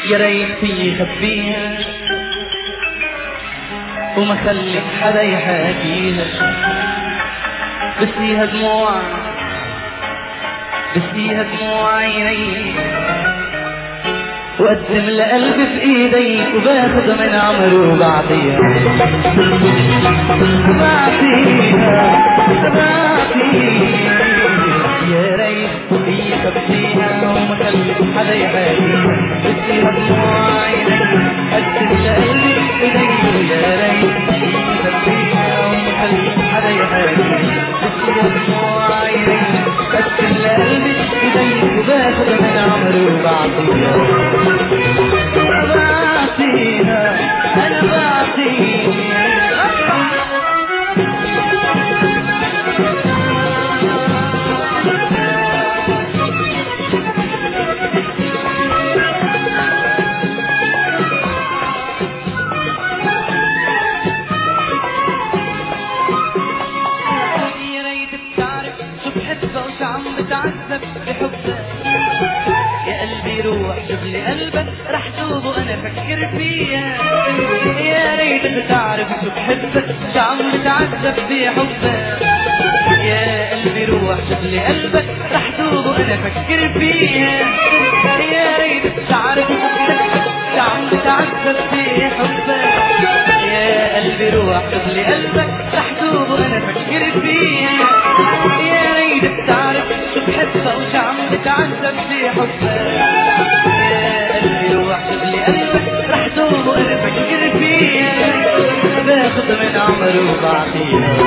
يا ريت يخبيها وما خلي حدا يحاكيها، بس فيها دموع عيني وقدم لقلبي في ايديك وباخد من عمري وبعطيها يا ريت يخبيها وما خلي حدا يحاكيها، بس فيها دموع عيني قدم لقلبي في ايديك، يا ريت يخبيها وما خلي حدا يحاكيها، بس فيها دموع عيني قدم لقلبي في ايديك وباخد من عمري وبعطيها أنا بعطيها. يا ريت بتعرف شو بحبها وشو عم بتعذب بحبها، يا قلبي روح شوف لي قلبك رح دوب وانا افكر فيها، يا ريت بتعرف شو بحبك شو عم بتعذب بحبك، يا قلبي روح شوف لي قلبك رح دوب وانا افكر فيها، يا ريت بتعرف شو بحبك شو عم بتعذب بحبك، يا قلبي روح شوف لي قلبك رح دوب وانا افكر فيها، يا ريت بتعرف شو بحبها وشو عم بتعذب بحبك، يا قلبي روح شوف لي قلبك رح دوب وانا افكر فيها، باخد من عمري وبعطيها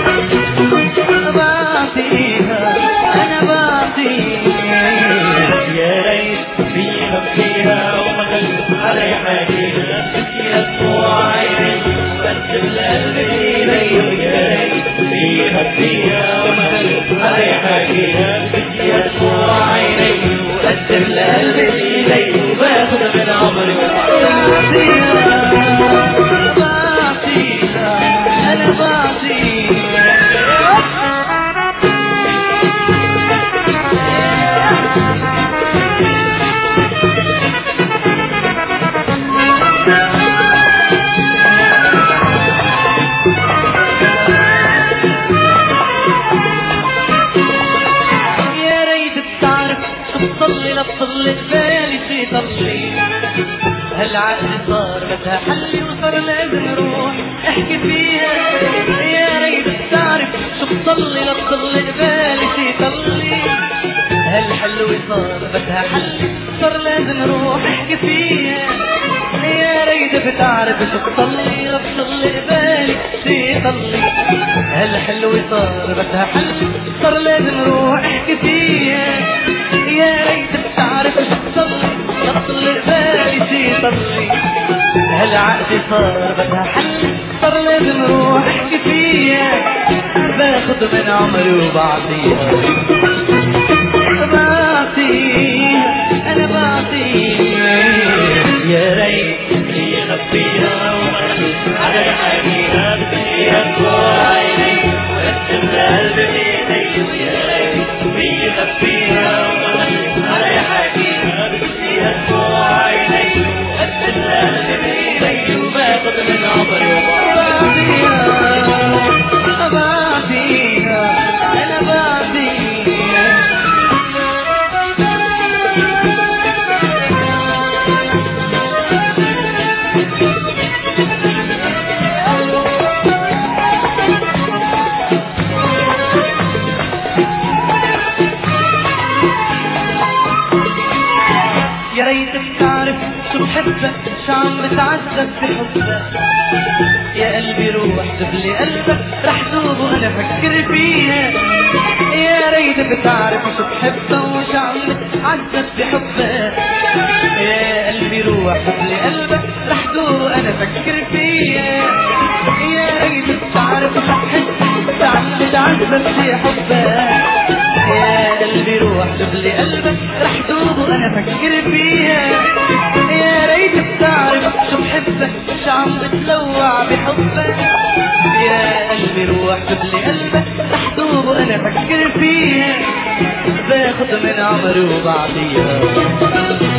انا بعطيها، يا ريت بيخبيها وما خلي حدا يحاكيها، فيها دموع عيني وقدم لقلبي ايدي، يا ريت بيخبيها وما خلي حدا يحاكيها، فيها دموع عيني وقدم لقلبي ايدي وباخد من عمري وبعطيها انا بعطيها. يا ريت بتعرف شو بصلي لبصلي ببالي شي طلي، هالعقد صار بدها حل وصار لازم نروح احكي فيها، يا ريت بتعرف شو بصلي لبصلي ببالي شي طلي، هالحلو صار بدها حل صار لازم نروح احكي فيها، يا ريت بتعرف شو بصلي لبصلي ببالي شي طلي، هالحلو صار بدها حل صار لازم نروح احكي فيها، يا ريت بتعرف شو بصلي لبصلي ببالي شي طلي، هالعقد صار بدها حل صار لازم نروح احكي فيها، باخد من عمري وبعطيها انا بعطيها، يا ريت يخبيها وما حدا يحاكيها، فيها دموع عيني وقدم لقلبي ايدي، يا ريت يخبيها وما حدا يحاكيها، فيها دموع عيني وقدم لقلبي ايدي وباخد من عمري وبعطيها انا بعطيها. يا ريت بتعرف شو بحبك شو عم بتعذب بحبك، يا قلبي روح شوف لي قلبك رح دوب وانا افكر فيها، يا ريت بتعرف شو بحبها وشو عم بتعذب بحبك، يا قلبي روح شوف لي قلبك رح دوب وانا افكر فيها، يا ريت بتعرف شو بحبها وشو عم بتعذب بحبك، يا قلبي روح شوف لي قلبك رح دوب وانا افكر فيها، يا ريت بتعرف شو بحبك شو عم بتلوع بحبك، يا قلبي روح شوف لي قلبك رح دوب وانا افكر فيها، باخد من عمري وبعطيها